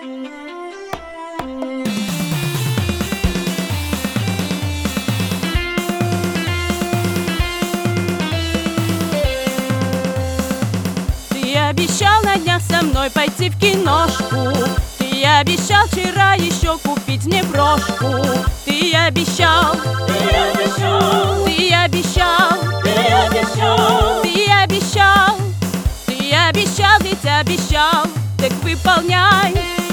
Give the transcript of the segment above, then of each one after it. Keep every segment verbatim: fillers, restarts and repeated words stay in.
Ты обещал на днях со мной пойти в киношку. Ты обещал вчера еще купить мне брошку. Ты обещал, Ты обещал, ты обещал, ты обещал, ты обещал, ты обещал, ведь обещал, так выполняй.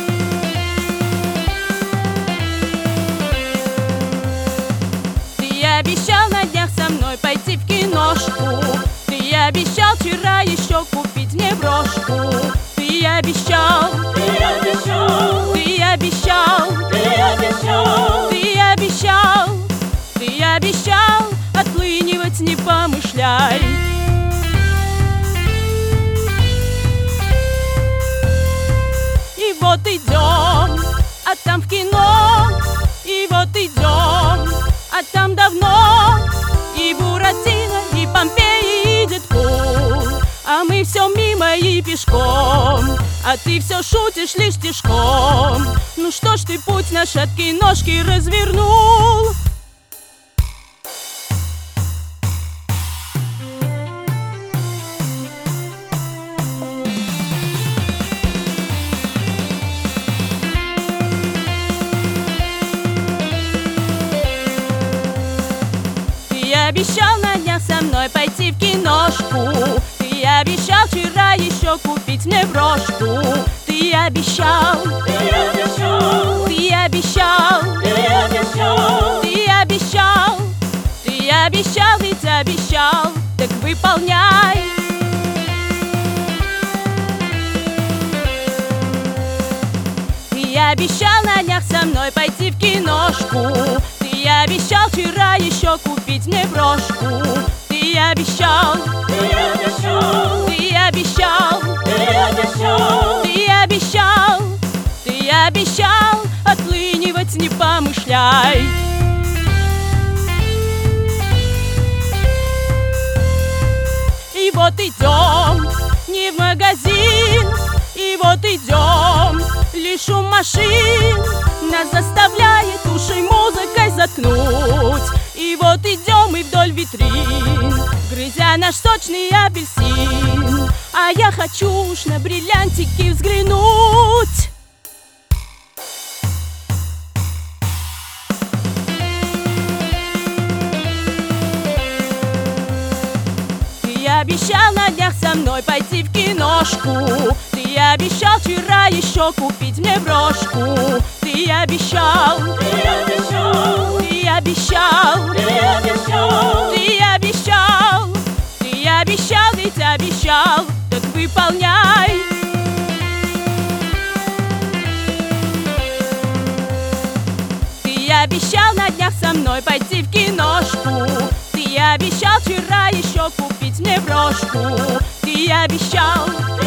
Ты обещал на днях со мной пойти в киношку. Ты обещал вчера еще купить мне брошку. Ты обещал, ты обещал, ты обещал, ты обещал, ты обещал, ты обещал, отлынивать не помышляй. И вот идем, а там в кино. И вот идем, а там давно и Буратино, и Помпеи, и Дэдпул. А мы все мимо и пешком, а ты все шутишь лишь тишком. Ну что ж ты путь на шаткие ножки развернул? Ты обещал на днях со мной пойти в киношку. Ты обещал вчера еще купить мне брошку. Ты обещал, ты обещал, ты обещал, ты обещал, ты обещал, ты обещал, ведь обещал, так выполняй. Ты обещал на днях со мной пойти в киношку. Ты обещал вчера еще купить мне брошку. Ты обещал, ты обещал, ты обещал, ты обещал, ты обещал, ты обещал, отлынивать не помышляй. И вот идем не в магазин, и вот идем, лишь шум машин нас заставляет уши музыкой заткнуть. И вот идем и вдоль витрин, грызя наш сочный апельсин. А я хочу уж на бриллиантики взглянуть. Ты обещал на днях со мной пойти в киношку. Ты обещал вчера еще купить мне брошку. Ты обещал, ты обещал, ты обещал, ты обещал, ты обещал, ты обещал, ведь обещал, так выполняй. Ты обещал на днях со мной пойти в киношку. Ты обещал вчера еще купить мне брошку. Ты обещал,